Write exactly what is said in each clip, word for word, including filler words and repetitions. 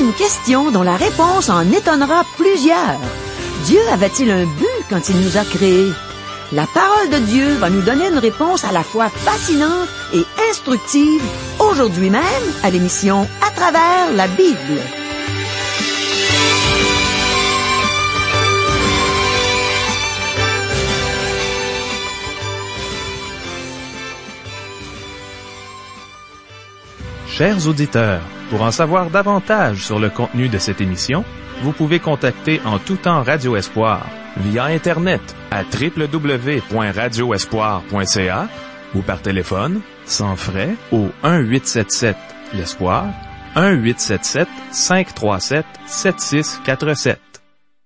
une question dont la réponse en étonnera plusieurs. Dieu avait-il un but quand il nous a créés? La parole de Dieu va nous donner une réponse à la fois fascinante et instructive, aujourd'hui même, à l'émission À travers la Bible. Chers auditeurs, pour en savoir davantage sur le contenu de cette émission, vous pouvez contacter en tout temps Radio Espoir via Internet à w w w point radio espoir point c a ou par téléphone, sans frais, au un huit sept sept l'Espoir, un huit sept sept cinq trois sept sept six quatre sept.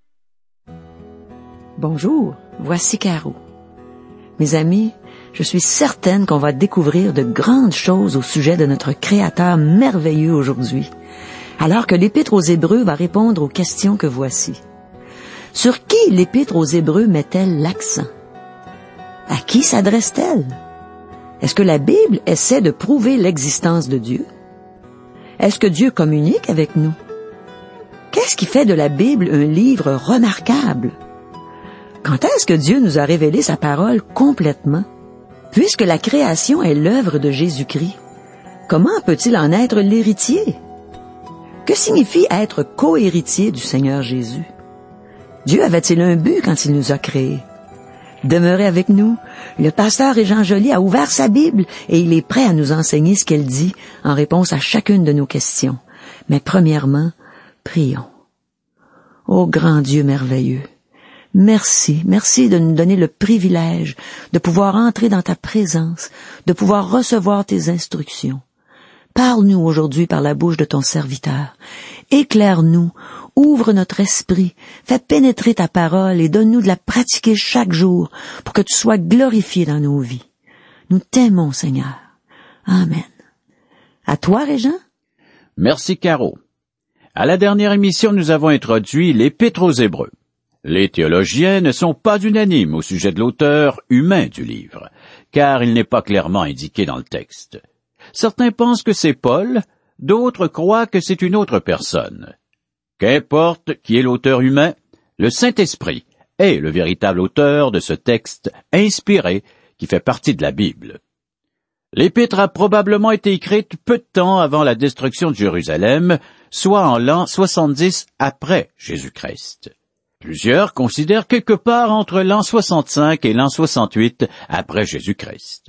Bonjour, voici Caro. Mes amis, je suis certaine qu'on va découvrir de grandes choses au sujet de notre Créateur merveilleux aujourd'hui, alors que l'Épître aux Hébreux va répondre aux questions que voici. Sur qui l'Épître aux Hébreux met-elle l'accent? À qui s'adresse-t-elle? Est-ce que la Bible essaie de prouver l'existence de Dieu? Est-ce que Dieu communique avec nous? Qu'est-ce qui fait de la Bible un livre remarquable? Quand est-ce que Dieu nous a révélé sa parole complètement? Puisque la création est l'œuvre de Jésus-Christ, comment peut-il en être l'héritier? Que signifie être co-héritier du Seigneur Jésus? Dieu avait-il un but quand il nous a créés? Demeurez avec nous. Le pasteur Jean Joly a ouvert sa Bible et il est prêt à nous enseigner ce qu'elle dit en réponse à chacune de nos questions. Mais premièrement, prions. Ô grand Dieu merveilleux, merci, merci de nous donner le privilège de pouvoir entrer dans ta présence, de pouvoir recevoir tes instructions. Parle-nous aujourd'hui par la bouche de ton serviteur. Éclaire-nous, ouvre notre esprit, fais pénétrer ta parole et donne-nous de la pratiquer chaque jour pour que tu sois glorifié dans nos vies. Nous t'aimons, Seigneur. Amen. À toi, Régent. Merci, Caro. À la dernière émission, nous avons introduit l'Épître aux Hébreux. Les théologiens ne sont pas unanimes au sujet de l'auteur humain du livre, car il n'est pas clairement indiqué dans le texte. Certains pensent que c'est Paul, d'autres croient que c'est une autre personne. Qu'importe qui est l'auteur humain, le Saint-Esprit est le véritable auteur de ce texte inspiré qui fait partie de la Bible. L'Épître a probablement été écrite peu de temps avant la destruction de Jérusalem, soit en l'an soixante-dix après Jésus-Christ. Plusieurs considèrent quelque part entre l'an soixante-cinq et l'an soixante-huit après Jésus-Christ.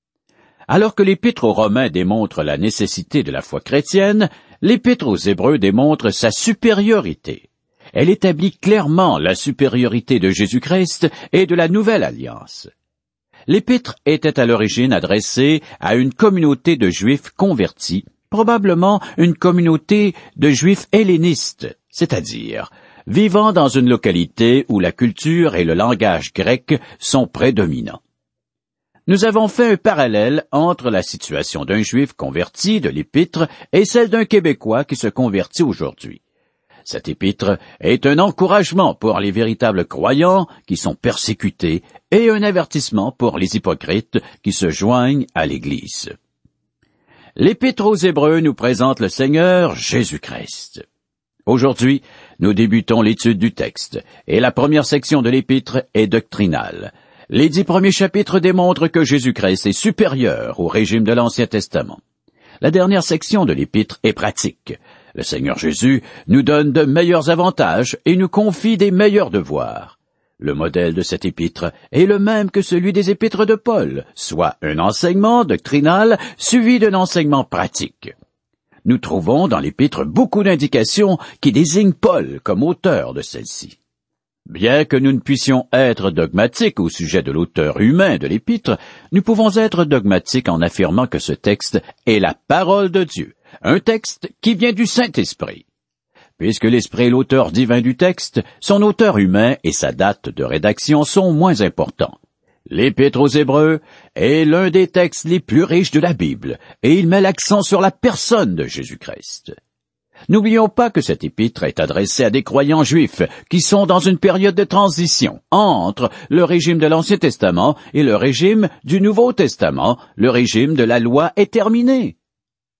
Alors que l'Épître aux Romains démontre la nécessité de la foi chrétienne, l'Épître aux Hébreux démontre sa supériorité. Elle établit clairement la supériorité de Jésus-Christ et de la Nouvelle Alliance. L'Épître était à l'origine adressée à une communauté de Juifs convertis, probablement une communauté de Juifs hellénistes, c'est-à-dire vivant dans une localité où la culture et le langage grec sont prédominants. Nous avons fait un parallèle entre la situation d'un Juif converti de l'Épître et celle d'un Québécois qui se convertit aujourd'hui. Cet épître est un encouragement pour les véritables croyants qui sont persécutés et un avertissement pour les hypocrites qui se joignent à l'Église. L'Épître aux Hébreux nous présente le Seigneur Jésus-Christ. Aujourd'hui, nous débutons l'étude du texte, et la première section de l'Épître est doctrinale. Les dix premiers chapitres démontrent que Jésus-Christ est supérieur au régime de l'Ancien Testament. La dernière section de l'Épître est pratique. Le Seigneur Jésus nous donne de meilleurs avantages et nous confie des meilleurs devoirs. Le modèle de cet épître est le même que celui des épîtres de Paul, soit un enseignement doctrinal suivi d'un enseignement pratique. Nous trouvons dans l'épître beaucoup d'indications qui désignent Paul comme auteur de celle-ci. Bien que nous ne puissions être dogmatiques au sujet de l'auteur humain de l'épître, nous pouvons être dogmatiques en affirmant que ce texte est la parole de Dieu, un texte qui vient du Saint-Esprit. Puisque l'Esprit est l'auteur divin du texte, son auteur humain et sa date de rédaction sont moins importants. L'Épître aux Hébreux est l'un des textes les plus riches de la Bible, et il met l'accent sur la personne de Jésus-Christ. N'oublions pas que cet épître est adressé à des croyants juifs qui sont dans une période de transition entre le régime de l'Ancien Testament et le régime du Nouveau Testament. Le régime de la loi est terminé.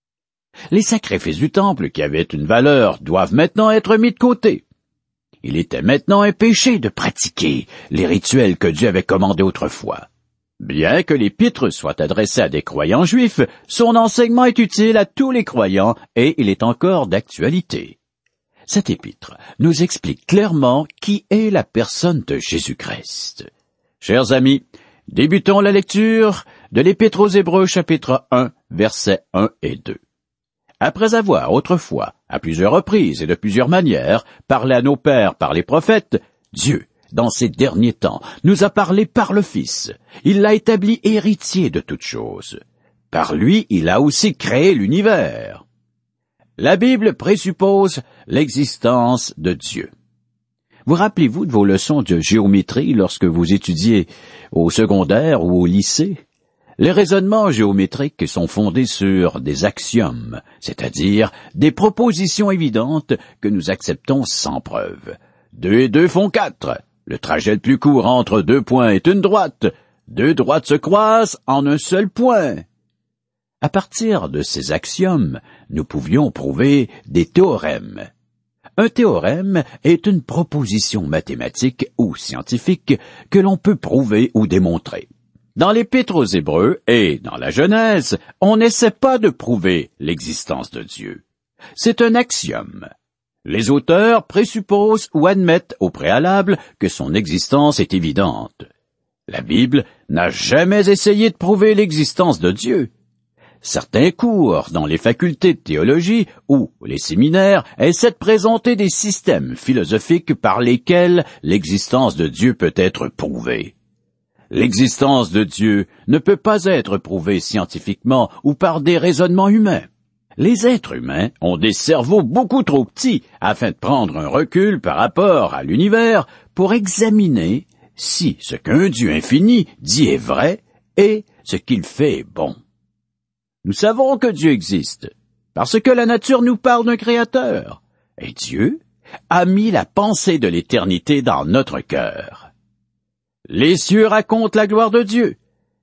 Les sacrifices du temple qui avaient une valeur doivent maintenant être mis de côté. Il était maintenant un péché de pratiquer les rituels que Dieu avait commandés autrefois. Bien que l'épître soit adressée à des croyants juifs, son enseignement est utile à tous les croyants et il est encore d'actualité. Cette épître nous explique clairement qui est la personne de Jésus-Christ. Chers amis, débutons la lecture de l'Épître aux Hébreux chapitre un, versets un et deux. Après avoir autrefois, à plusieurs reprises et de plusieurs manières, parlé à nos pères par les prophètes, Dieu, dans ces derniers temps, nous a parlé par le Fils. Il l'a établi héritier de toutes choses. Par lui, il a aussi créé l'univers. La Bible présuppose l'existence de Dieu. Vous rappelez-vous de vos leçons de géométrie lorsque vous étudiez au secondaire ou au lycée? Les raisonnements géométriques sont fondés sur des axiomes, c'est-à-dire des propositions évidentes que nous acceptons sans preuve. Deux et deux font quatre. Le trajet le plus court entre deux points est une droite. Deux droites se croisent en un seul point. À partir de ces axiomes, nous pouvions prouver des théorèmes. Un théorème est une proposition mathématique ou scientifique que l'on peut prouver ou démontrer. Dans l'Épître aux Hébreux et dans la Genèse, on n'essaie pas de prouver l'existence de Dieu. C'est un axiome. Les auteurs présupposent ou admettent au préalable que son existence est évidente. La Bible n'a jamais essayé de prouver l'existence de Dieu. Certains cours dans les facultés de théologie ou les séminaires essaient de présenter des systèmes philosophiques par lesquels l'existence de Dieu peut être prouvée. L'existence de Dieu ne peut pas être prouvée scientifiquement ou par des raisonnements humains. Les êtres humains ont des cerveaux beaucoup trop petits afin de prendre un recul par rapport à l'univers pour examiner si ce qu'un Dieu infini dit est vrai et ce qu'il fait est bon. Nous savons que Dieu existe parce que la nature nous parle d'un Créateur et Dieu a mis la pensée de l'éternité dans notre cœur. Les cieux racontent la gloire de Dieu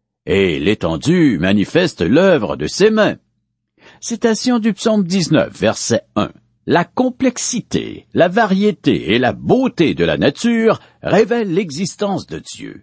et l'étendue manifeste l'œuvre de ses mains. Citation du psaume dix-neuf, verset un. La complexité, la variété et la beauté de la nature révèlent l'existence de Dieu.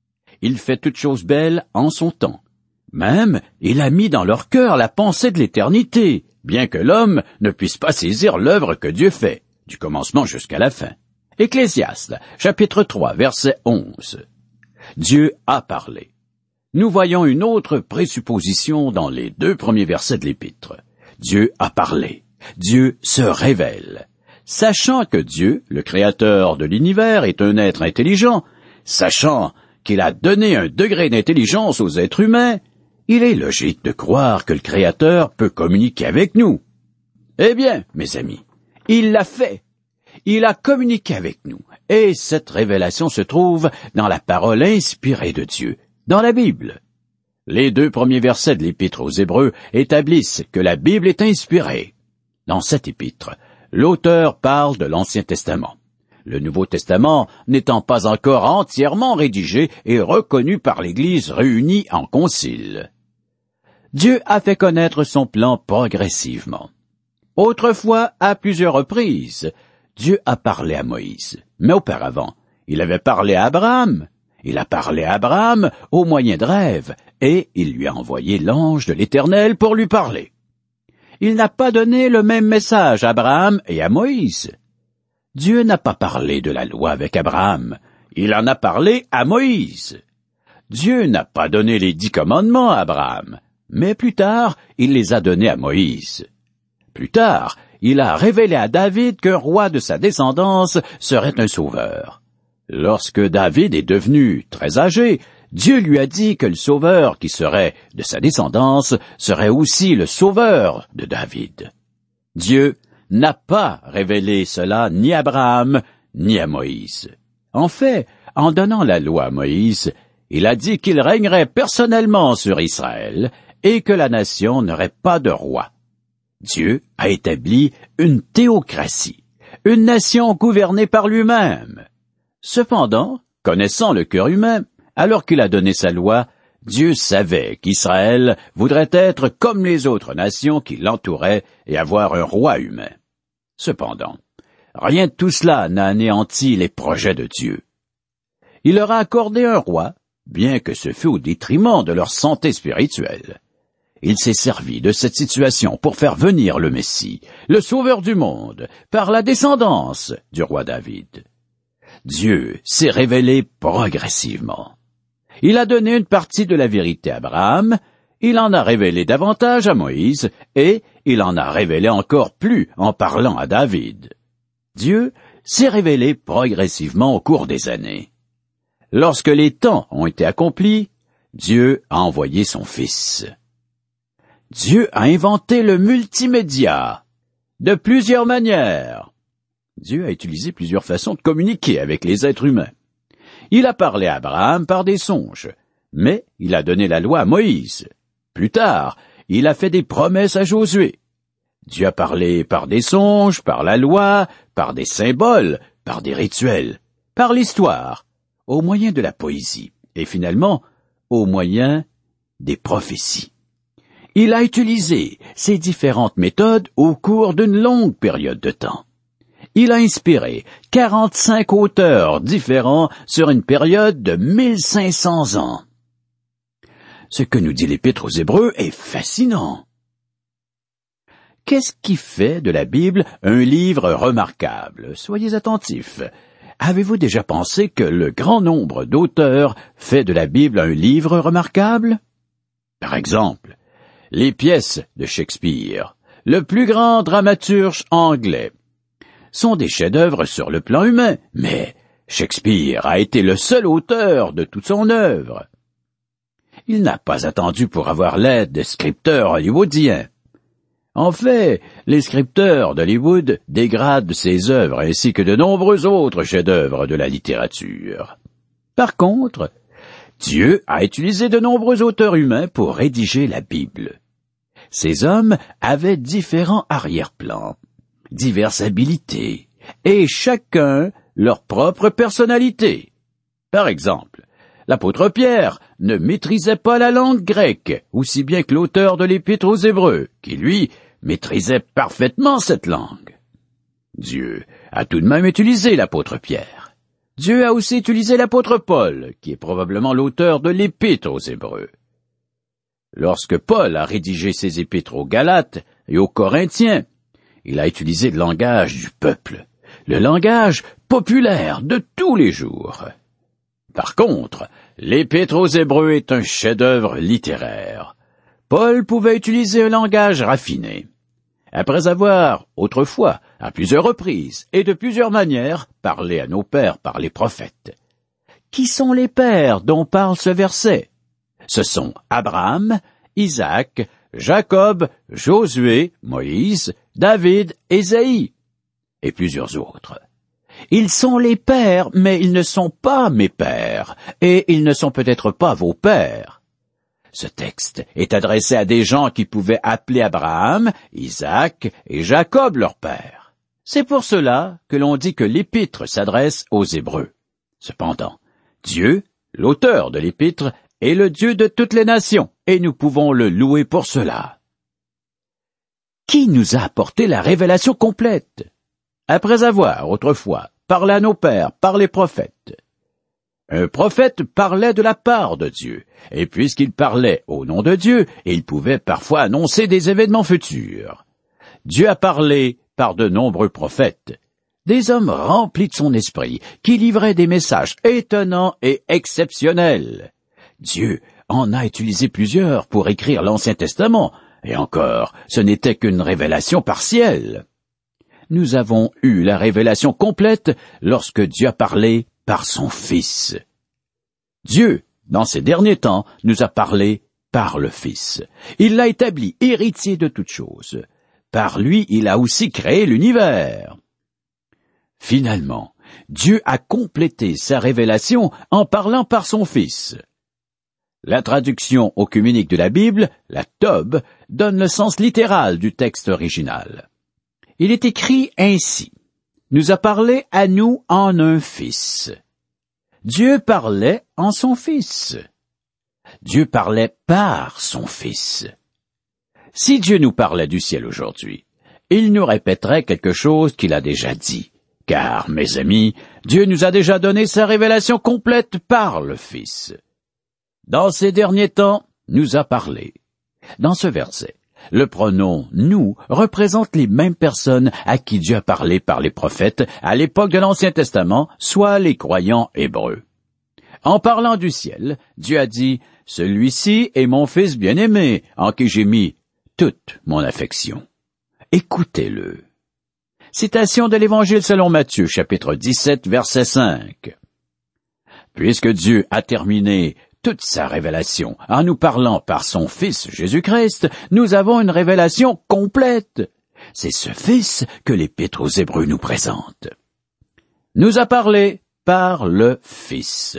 Il fait toutes choses belles en son temps. Même, il a mis dans leur cœur la pensée de l'éternité, bien que l'homme ne puisse pas saisir l'œuvre que Dieu fait, du commencement jusqu'à la fin. Ecclésiaste, chapitre trois, verset onze. Dieu a parlé. Nous voyons une autre présupposition dans les deux premiers versets de l'Épître. Dieu a parlé. Dieu se révèle. Sachant que Dieu, le créateur de l'univers, est un être intelligent, sachant qu'il a donné un degré d'intelligence aux êtres humains, il est logique de croire que le Créateur peut communiquer avec nous. Eh bien, mes amis, il l'a fait. Il a communiqué avec nous, et cette révélation se trouve dans la parole inspirée de Dieu, dans la Bible. Les deux premiers versets de l'Épître aux Hébreux établissent que la Bible est inspirée. Dans cet épître, l'auteur parle de l'Ancien Testament, le Nouveau Testament n'étant pas encore entièrement rédigé et reconnu par l'Église réunie en concile. Dieu a fait connaître son plan progressivement. Autrefois, à plusieurs reprises, Dieu a parlé à Moïse, mais auparavant, il avait parlé à Abraham. Il a parlé à Abraham au moyen de rêves, et il lui a envoyé l'ange de l'Éternel pour lui parler. Il n'a pas donné le même message à Abraham et à Moïse. Dieu n'a pas parlé de la loi avec Abraham, il en a parlé à Moïse. Dieu n'a pas donné les dix commandements à Abraham, mais plus tard, il les a donnés à Moïse. Plus tard, il a révélé à David qu'un roi de sa descendance serait un sauveur. Lorsque David est devenu très âgé, Dieu lui a dit que le sauveur qui serait de sa descendance serait aussi le sauveur de David. Dieu n'a pas révélé cela ni à Abraham ni à Moïse. En fait, en donnant la loi à Moïse, il a dit qu'il régnerait personnellement sur Israël et que la nation n'aurait pas de roi. Dieu a établi une théocratie, une nation gouvernée par lui-même. Cependant, connaissant le cœur humain, alors qu'il a donné sa loi, Dieu savait qu'Israël voudrait être comme les autres nations qui l'entouraient et avoir un roi humain. Cependant, rien de tout cela n'a anéanti les projets de Dieu. Il leur a accordé un roi, bien que ce fût au détriment de leur santé spirituelle. Il s'est servi de cette situation pour faire venir le Messie, le Sauveur du monde, par la descendance du roi David. Dieu s'est révélé progressivement. Il a donné une partie de la vérité à Abraham, il en a révélé davantage à Moïse, et il en a révélé encore plus en parlant à David. Dieu s'est révélé progressivement au cours des années. Lorsque les temps ont été accomplis, Dieu a envoyé son Fils. Dieu a inventé le multimédia de plusieurs manières. Dieu a utilisé plusieurs façons de communiquer avec les êtres humains. Il a parlé à Abraham par des songes, mais il a donné la loi à Moïse. Plus tard, il a fait des promesses à Josué. Dieu a parlé par des songes, par la loi, par des symboles, par des rituels, par l'histoire, au moyen de la poésie, et finalement, au moyen des prophéties. Il a utilisé ces différentes méthodes au cours d'une longue période de temps. Il a inspiré quarante-cinq auteurs différents sur une période de mille cinq cents ans. Ce que nous dit l'Épître aux Hébreux est fascinant. Qu'est-ce qui fait de la Bible un livre remarquable? Soyez attentifs. Avez-vous déjà pensé que le grand nombre d'auteurs fait de la Bible un livre remarquable? Par exemple, les pièces de Shakespeare, le plus grand dramaturge anglais, sont des chefs-d'œuvre sur le plan humain, mais Shakespeare a été le seul auteur de toute son œuvre. Il n'a pas attendu pour avoir l'aide des scripteurs hollywoodiens. En fait, les scripteurs d'Hollywood dégradent ses œuvres ainsi que de nombreux autres chefs-d'œuvre de la littérature. Par contre, Dieu a utilisé de nombreux auteurs humains pour rédiger la Bible. Ces hommes avaient différents arrière-plans, diverses habilités, et chacun leur propre personnalité. Par exemple, l'apôtre Pierre ne maîtrisait pas la langue grecque, aussi bien que l'auteur de l'Épître aux Hébreux, qui, lui, maîtrisait parfaitement cette langue. Dieu a tout de même utilisé l'apôtre Pierre. Dieu a aussi utilisé l'apôtre Paul, qui est probablement l'auteur de l'Épître aux Hébreux. Lorsque Paul a rédigé ses épîtres aux Galates et aux Corinthiens, il a utilisé le langage du peuple, le langage populaire de tous les jours. Par contre, l'Épître aux Hébreux est un chef-d'œuvre littéraire. Paul pouvait utiliser un langage raffiné. Après avoir, autrefois, à plusieurs reprises et de plusieurs manières, parlé à nos pères par les prophètes. Qui sont les pères dont parle ce verset? Ce sont Abraham, Isaac, Jacob, Josué, Moïse, David, Ésaïe, et plusieurs autres. Ils sont les pères, mais ils ne sont pas mes pères, et ils ne sont peut-être pas vos pères. Ce texte est adressé à des gens qui pouvaient appeler Abraham, Isaac et Jacob leur père. C'est pour cela que l'on dit que l'Épître s'adresse aux Hébreux. Cependant, Dieu, l'auteur de l'Épître, est le Dieu de toutes les nations, et nous pouvons le louer pour cela. Qui nous a apporté la révélation complète? Après avoir, autrefois, parlé à nos pères par les prophètes. Un prophète parlait de la part de Dieu, et puisqu'il parlait au nom de Dieu, il pouvait parfois annoncer des événements futurs. Dieu a parlé par de nombreux prophètes, des hommes remplis de son esprit, qui livraient des messages étonnants et exceptionnels. Dieu en a utilisé plusieurs pour écrire l'Ancien Testament, et encore, ce n'était qu'une révélation partielle. Nous avons eu la révélation complète lorsque Dieu a parlé par son Fils. Dieu, dans ces derniers temps, nous a parlé par le Fils. Il l'a établi héritier de toutes choses. Par lui, il a aussi créé l'univers. Finalement, Dieu a complété sa révélation en parlant par son Fils. La traduction œcuménique de la Bible, la T O B, donne le sens littéral du texte original. Il est écrit ainsi. Nous a parlé à nous en un Fils. Dieu parlait en son Fils. Dieu parlait par son Fils. Si Dieu nous parlait du ciel aujourd'hui, il nous répéterait quelque chose qu'il a déjà dit. Car, mes amis, Dieu nous a déjà donné sa révélation complète par le Fils. Dans ces derniers temps, nous a parlé. Dans ce verset, le pronom « nous » représente les mêmes personnes à qui Dieu a parlé par les prophètes à l'époque de l'Ancien Testament, soit les croyants hébreux. En parlant du ciel, Dieu a dit « Celui-ci est mon Fils bien-aimé, en qui j'ai mis toute mon affection. » Écoutez-le. Citation de l'Évangile selon Matthieu, chapitre dix-sept, verset cinq. Puisque Dieu a terminé toute sa révélation en nous parlant par son Fils Jésus-Christ, nous avons une révélation complète. C'est ce Fils que l'Épître aux Hébreux nous présente. Nous a parlé par le Fils.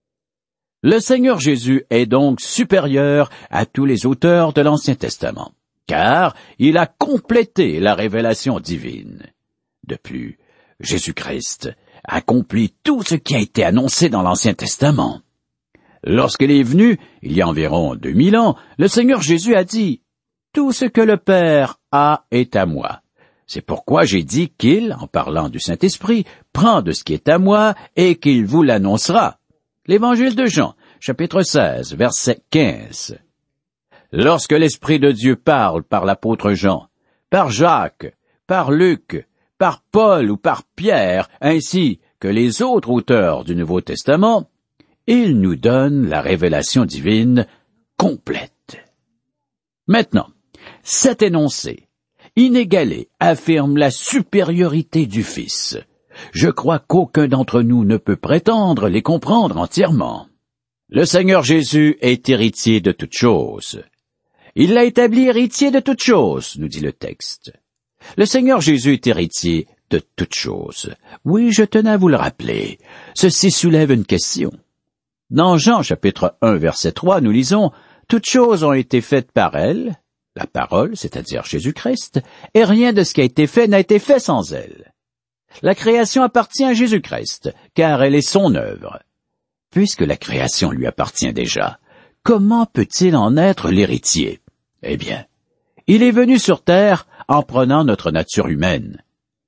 Le Seigneur Jésus est donc supérieur à tous les auteurs de l'Ancien Testament, car il a complété la révélation divine. De plus, Jésus-Christ accomplit tout ce qui a été annoncé dans l'Ancien Testament. Lorsqu'il est venu, il y a environ deux mille ans, le Seigneur Jésus a dit « Tout ce que le Père a est à moi. C'est pourquoi j'ai dit qu'il, en parlant du Saint-Esprit, prend de ce qui est à moi et qu'il vous l'annoncera. » L'Évangile de Jean, chapitre seize, verset quinze. Lorsque l'Esprit de Dieu parle par l'apôtre Jean, par Jacques, par Luc, par Paul ou par Pierre, ainsi que les autres auteurs du Nouveau Testament, il nous donne la révélation divine complète. Maintenant, cet énoncé, inégalé, affirme la supériorité du Fils. Je crois qu'aucun d'entre nous ne peut prétendre les comprendre entièrement. Le Seigneur Jésus est héritier de toutes choses. Il l'a établi héritier de toutes choses, nous dit le texte. Le Seigneur Jésus est héritier de toutes choses. Oui, je tenais à vous le rappeler. Ceci soulève une question. Dans Jean chapitre un, verset trois, nous lisons « Toutes choses ont été faites par elle, la parole, c'est-à-dire Jésus-Christ, et rien de ce qui a été fait n'a été fait sans elle. » La création appartient à Jésus-Christ, car elle est son œuvre. Puisque la création lui appartient déjà, comment peut-il en être l'héritier? Eh bien, il est venu sur terre en prenant notre nature humaine.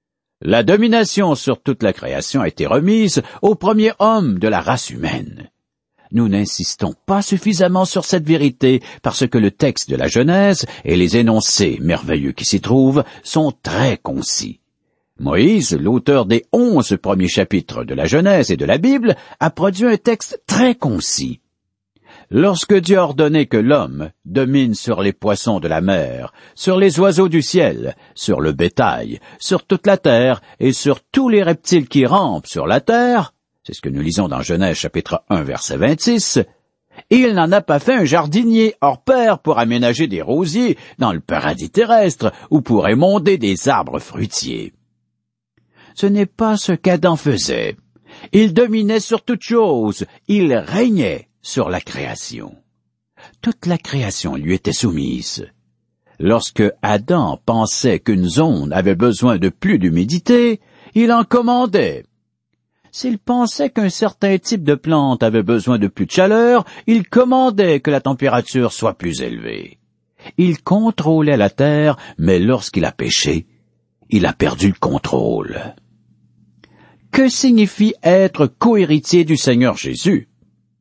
La domination sur toute la création a été remise au premier homme de la race humaine. Nous n'insistons pas suffisamment sur cette vérité parce que le texte de la Genèse et les énoncés merveilleux qui s'y trouvent sont très concis. Moïse, l'auteur des onze premiers chapitres de la Genèse et de la Bible, a produit un texte très concis. Lorsque Dieu a ordonné que l'homme domine sur les poissons de la mer, sur les oiseaux du ciel, sur le bétail, sur toute la terre et sur tous les reptiles qui rampent sur la terre, c'est ce que nous lisons dans Genèse chapitre un verset vingt-six, il n'en a pas fait un jardinier hors pair pour aménager des rosiers dans le paradis terrestre ou pour émonder des arbres fruitiers. Ce n'est pas ce qu'Adam faisait. Il dominait sur toute chose, il régnait sur la création. Toute la création lui était soumise. Lorsque Adam pensait qu'une zone avait besoin de plus d'humidité, il en commandait. S'il pensait qu'un certain type de plante avait besoin de plus de chaleur, il commandait que la température soit plus élevée. Il contrôlait la terre, mais lorsqu'il a péché, il a perdu le contrôle. Que signifie être cohéritier du Seigneur Jésus?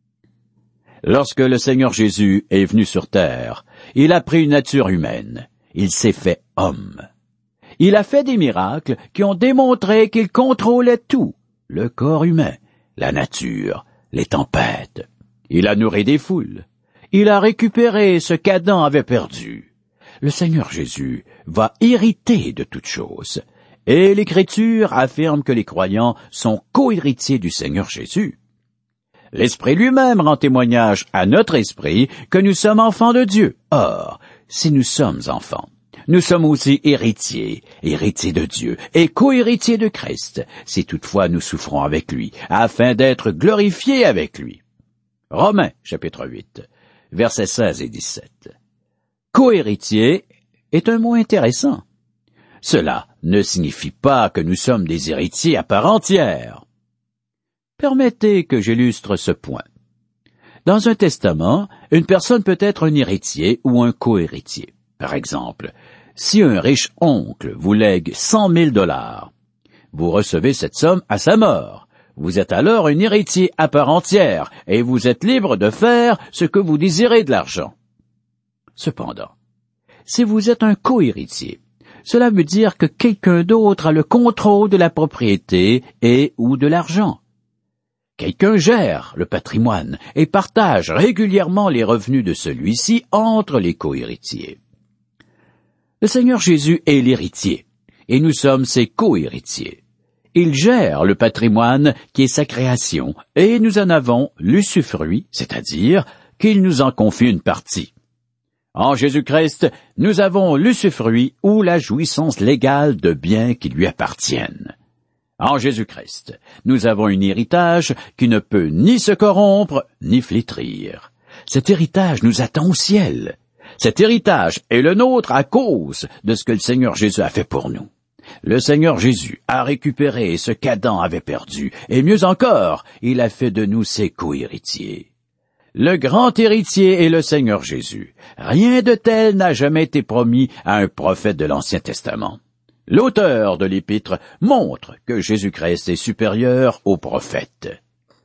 Lorsque le Seigneur Jésus est venu sur terre, il a pris une nature humaine. Il s'est fait homme. Il a fait des miracles qui ont démontré qu'il contrôlait tout. Le corps humain, la nature, les tempêtes. Il a nourri des foules. Il a récupéré ce qu'Adam avait perdu. Le Seigneur Jésus va hériter de toutes choses. Et l'Écriture affirme que les croyants sont co-héritiers du Seigneur Jésus. L'Esprit lui-même rend témoignage à notre esprit que nous sommes enfants de Dieu. Or, si nous sommes enfants, nous sommes aussi héritiers, héritiers de Dieu et co-héritiers de Christ, si toutefois nous souffrons avec lui, afin d'être glorifiés avec lui. Romains, chapitre huit, versets seize et dix-sept. Co-héritier est un mot intéressant. Cela ne signifie pas que nous sommes des héritiers à part entière. Permettez que j'illustre ce point. Dans un testament, une personne peut être un héritier ou un co-héritier. Par exemple, si un riche oncle vous lègue cent mille dollars, vous recevez cette somme à sa mort. Vous êtes alors un héritier à part entière et vous êtes libre de faire ce que vous désirez de l'argent. Cependant, si vous êtes un co-héritier, cela veut dire que quelqu'un d'autre a le contrôle de la propriété et ou de l'argent. Quelqu'un gère le patrimoine et partage régulièrement les revenus de celui-ci entre les co-héritiers. Le Seigneur Jésus est l'héritier, et nous sommes ses co-héritiers. Il gère le patrimoine qui est sa création, et nous en avons l'usufruit, c'est-à-dire qu'il nous en confie une partie. En Jésus-Christ, nous avons l'usufruit ou la jouissance légale de biens qui lui appartiennent. En Jésus-Christ, nous avons un héritage qui ne peut ni se corrompre, ni flétrir. Cet héritage nous attend au ciel. Cet héritage est le nôtre à cause de ce que le Seigneur Jésus a fait pour nous. Le Seigneur Jésus a récupéré ce qu'Adam avait perdu, et mieux encore, il a fait de nous ses co-héritiers. Le grand héritier est le Seigneur Jésus. Rien de tel n'a jamais été promis à un prophète de l'Ancien Testament. L'auteur de l'Épître montre que Jésus-Christ est supérieur aux prophètes.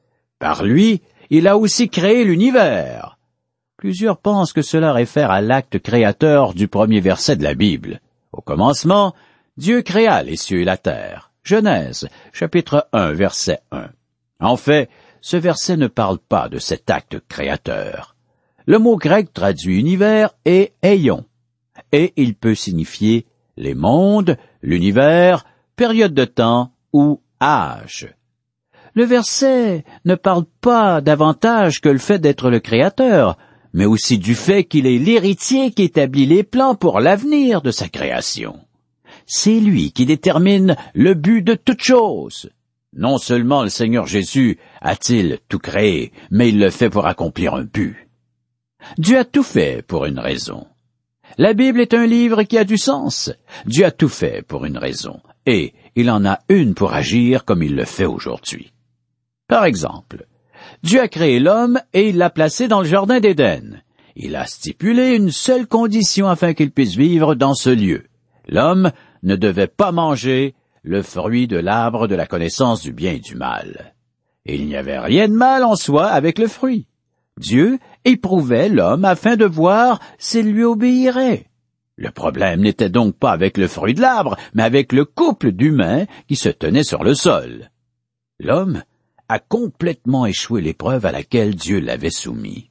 Par lui, il a aussi créé l'univers. Plusieurs pensent que cela réfère à l'acte créateur du premier verset de la Bible. Au commencement, Dieu créa les cieux et la terre. Genèse, chapitre un, verset un. En fait, ce verset ne parle pas de cet acte créateur. Le mot grec traduit univers est aion, et il peut signifier les mondes, l'univers, période de temps ou âge. Le verset ne parle pas davantage que le fait d'être le créateur, mais aussi du fait qu'il est l'héritier qui établit les plans pour l'avenir de sa création. C'est lui qui détermine le but de toute chose. Non seulement le Seigneur Jésus a-t-il tout créé, mais il le fait pour accomplir un but. Dieu a tout fait pour une raison. La Bible est un livre qui a du sens. Dieu a tout fait pour une raison, et il en a une pour agir comme il le fait aujourd'hui. Par exemple, Dieu a créé l'homme et il l'a placé dans le jardin d'Éden. Il a stipulé une seule condition afin qu'il puisse vivre dans ce lieu. L'homme ne devait pas manger le fruit de l'arbre de la connaissance du bien et du mal. Et il n'y avait rien de mal en soi avec le fruit. Dieu éprouvait l'homme afin de voir s'il lui obéirait. Le problème n'était donc pas avec le fruit de l'arbre, mais avec le couple d'humains qui se tenait sur le sol. L'homme a complètement échoué l'épreuve à laquelle Dieu l'avait soumis.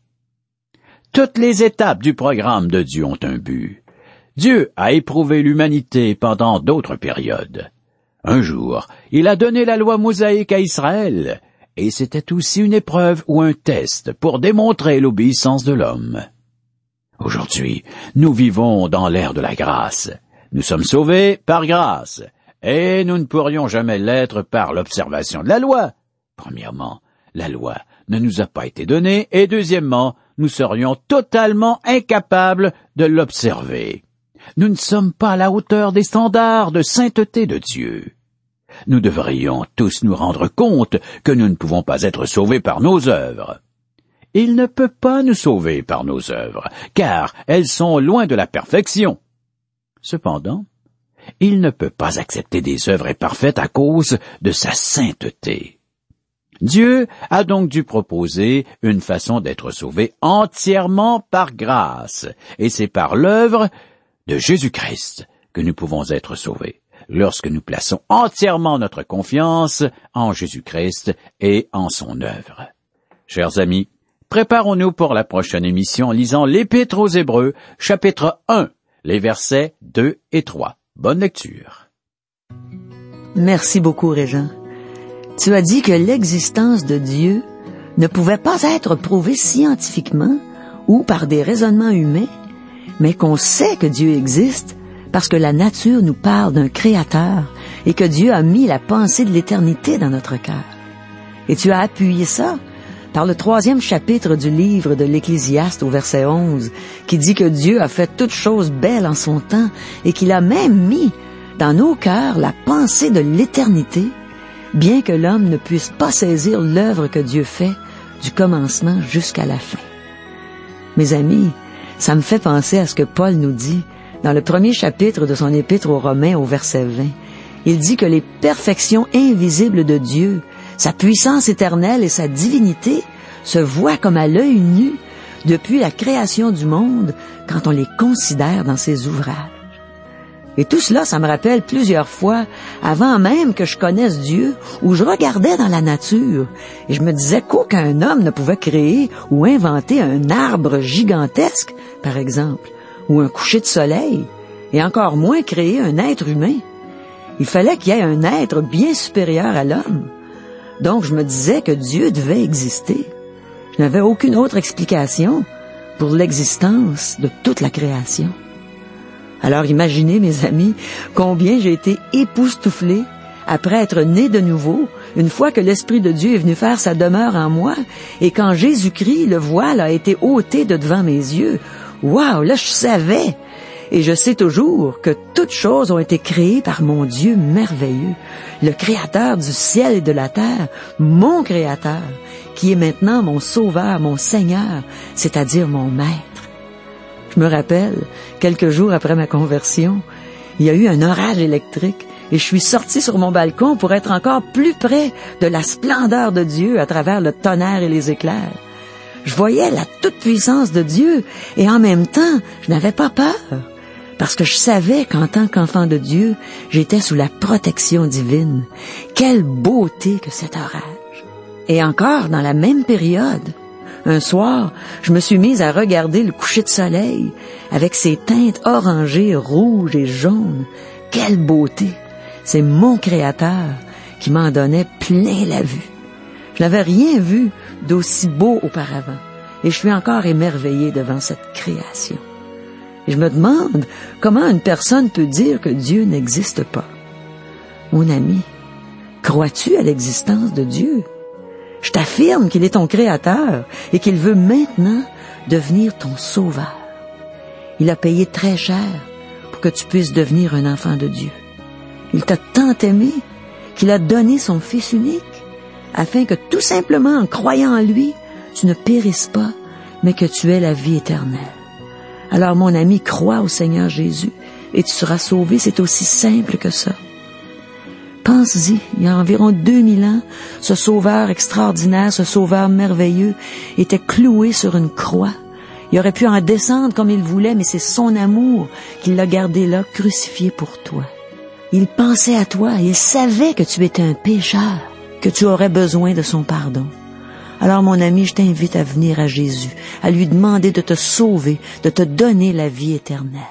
Toutes les étapes du programme de Dieu ont un but. Dieu a éprouvé l'humanité pendant d'autres périodes. Un jour, il a donné la loi mosaïque à Israël, et c'était aussi une épreuve ou un test pour démontrer l'obéissance de l'homme. Aujourd'hui, nous vivons dans l'ère de la grâce. Nous sommes sauvés par grâce, et nous ne pourrions jamais l'être par l'observation de la loi. Premièrement, la loi ne nous a pas été donnée, et deuxièmement, nous serions totalement incapables de l'observer. Nous ne sommes pas à la hauteur des standards de sainteté de Dieu. Nous devrions tous nous rendre compte que nous ne pouvons pas être sauvés par nos œuvres. Il ne peut pas nous sauver par nos œuvres, car elles sont loin de la perfection. Cependant, il ne peut pas accepter des œuvres imparfaites à cause de sa sainteté. Dieu a donc dû proposer une façon d'être sauvé entièrement par grâce, et c'est par l'œuvre de Jésus-Christ que nous pouvons être sauvés, lorsque nous plaçons entièrement notre confiance en Jésus-Christ et en son œuvre. Chers amis, préparons-nous pour la prochaine émission en lisant l'Épître aux Hébreux, chapitre un, les versets deux et trois. Bonne lecture. Merci beaucoup, Régent. Tu as dit que l'existence de Dieu ne pouvait pas être prouvée scientifiquement ou par des raisonnements humains, mais qu'on sait que Dieu existe parce que la nature nous parle d'un Créateur et que Dieu a mis la pensée de l'éternité dans notre cœur. Et tu as appuyé ça par le troisième chapitre du livre de l'Ecclésiaste au verset onze, qui dit que Dieu a fait toutes choses belles en son temps et qu'il a même mis dans nos cœurs la pensée de l'éternité, bien que l'homme ne puisse pas saisir l'œuvre que Dieu fait du commencement jusqu'à la fin. Mes amis, ça me fait penser à ce que Paul nous dit dans le premier chapitre de son épître aux Romains au verset vingt. Il dit que les perfections invisibles de Dieu, sa puissance éternelle et sa divinité se voient comme à l'œil nu depuis la création du monde quand on les considère dans ses ouvrages. Et tout cela, ça me rappelle plusieurs fois, avant même que je connaisse Dieu, où je regardais dans la nature et je me disais qu'aucun homme ne pouvait créer ou inventer un arbre gigantesque, par exemple, ou un coucher de soleil, et encore moins créer un être humain. Il fallait qu'il y ait un être bien supérieur à l'homme. Donc je me disais que Dieu devait exister. Je n'avais aucune autre explication pour l'existence de toute la création. Alors imaginez, mes amis, combien j'ai été époustouflé après être né de nouveau, une fois que l'Esprit de Dieu est venu faire sa demeure en moi, et quand Jésus-Christ, le voile, a été ôté de devant mes yeux. Wow, là je savais, et je sais toujours que toutes choses ont été créées par mon Dieu merveilleux, le Créateur du ciel et de la terre, mon Créateur, qui est maintenant mon Sauveur, mon Seigneur, c'est-à-dire mon Maître. Je me rappelle, quelques jours après ma conversion, il y a eu un orage électrique et je suis sortie sur mon balcon pour être encore plus près de la splendeur de Dieu à travers le tonnerre et les éclairs. Je voyais la toute-puissance de Dieu et en même temps, je n'avais pas peur parce que je savais qu'en tant qu'enfant de Dieu, j'étais sous la protection divine. Quelle beauté que cet orage! Et encore dans la même période, un soir, je me suis mise à regarder le coucher de soleil avec ses teintes orangées, rouges et jaunes. Quelle beauté! C'est mon Créateur qui m'en donnait plein la vue. Je n'avais rien vu d'aussi beau auparavant et je suis encore émerveillée devant cette création. Et je me demande comment une personne peut dire que Dieu n'existe pas. Mon ami, crois-tu à l'existence de Dieu? Je t'affirme qu'il est ton Créateur et qu'il veut maintenant devenir ton Sauveur. Il a payé très cher pour que tu puisses devenir un enfant de Dieu. Il t'a tant aimé qu'il a donné son Fils unique afin que tout simplement en croyant en lui, tu ne périsses pas, mais que tu aies la vie éternelle. Alors mon ami, crois au Seigneur Jésus et tu seras sauvé. C'est aussi simple que ça. Pense-y, il y a environ deux mille ans, ce sauveur extraordinaire, ce sauveur merveilleux, était cloué sur une croix. Il aurait pu en descendre comme il voulait, mais c'est son amour qui l'a gardé là, crucifié pour toi. Il pensait à toi, il savait que tu étais un pécheur, que tu aurais besoin de son pardon. Alors mon ami, je t'invite à venir à Jésus, à lui demander de te sauver, de te donner la vie éternelle.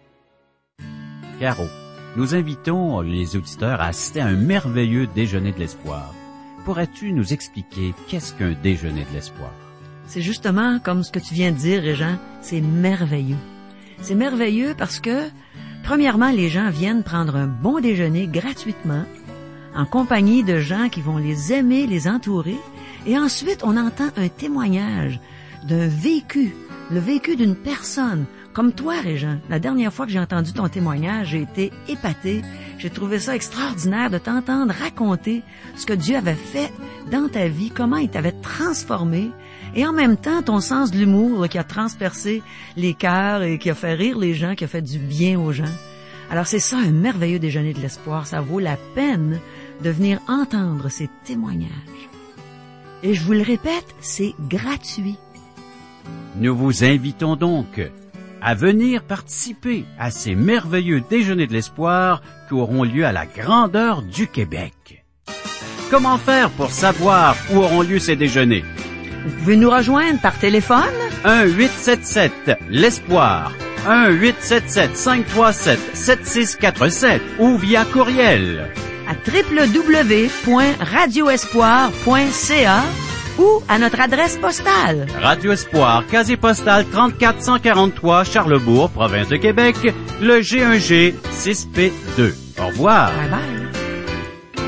Caro, nous invitons les auditeurs à assister à un merveilleux déjeuner de l'espoir. Pourrais-tu nous expliquer qu'est-ce qu'un déjeuner de l'espoir? C'est justement comme ce que tu viens de dire, Régent, c'est merveilleux. C'est merveilleux parce que, premièrement, les gens viennent prendre un bon déjeuner gratuitement, en compagnie de gens qui vont les aimer, les entourer, et ensuite on entend un témoignage d'un vécu, le vécu d'une personne, comme toi, Régent. La dernière fois que j'ai entendu ton témoignage, j'ai été épatée. J'ai trouvé ça extraordinaire de t'entendre raconter ce que Dieu avait fait dans ta vie, comment il t'avait transformé, et en même temps, ton sens de l'humour là, qui a transpercé les cœurs et qui a fait rire les gens, qui a fait du bien aux gens. Alors c'est ça, un merveilleux déjeuner de l'espoir. Ça vaut la peine de venir entendre ces témoignages. Et je vous le répète, c'est gratuit. Nous vous invitons donc à venir participer à ces merveilleux déjeuners de l'espoir qui auront lieu à la grandeur du Québec. Comment faire pour savoir où auront lieu ces déjeuners? Vous pouvez nous rejoindre par téléphone. un huit sept sept l'espoir, un huit sept sept cinq trois sept sept six quatre sept ou via courriel à w w w point radio espoir point c a ou à notre adresse postale. Radio Espoir, casier postal trente-quatre cent quarante-trois, Charlebourg, province de Québec, le G un G six P deux. Au revoir. Bye bye.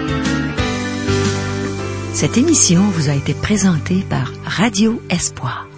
Cette émission vous a été présentée par Radio Espoir.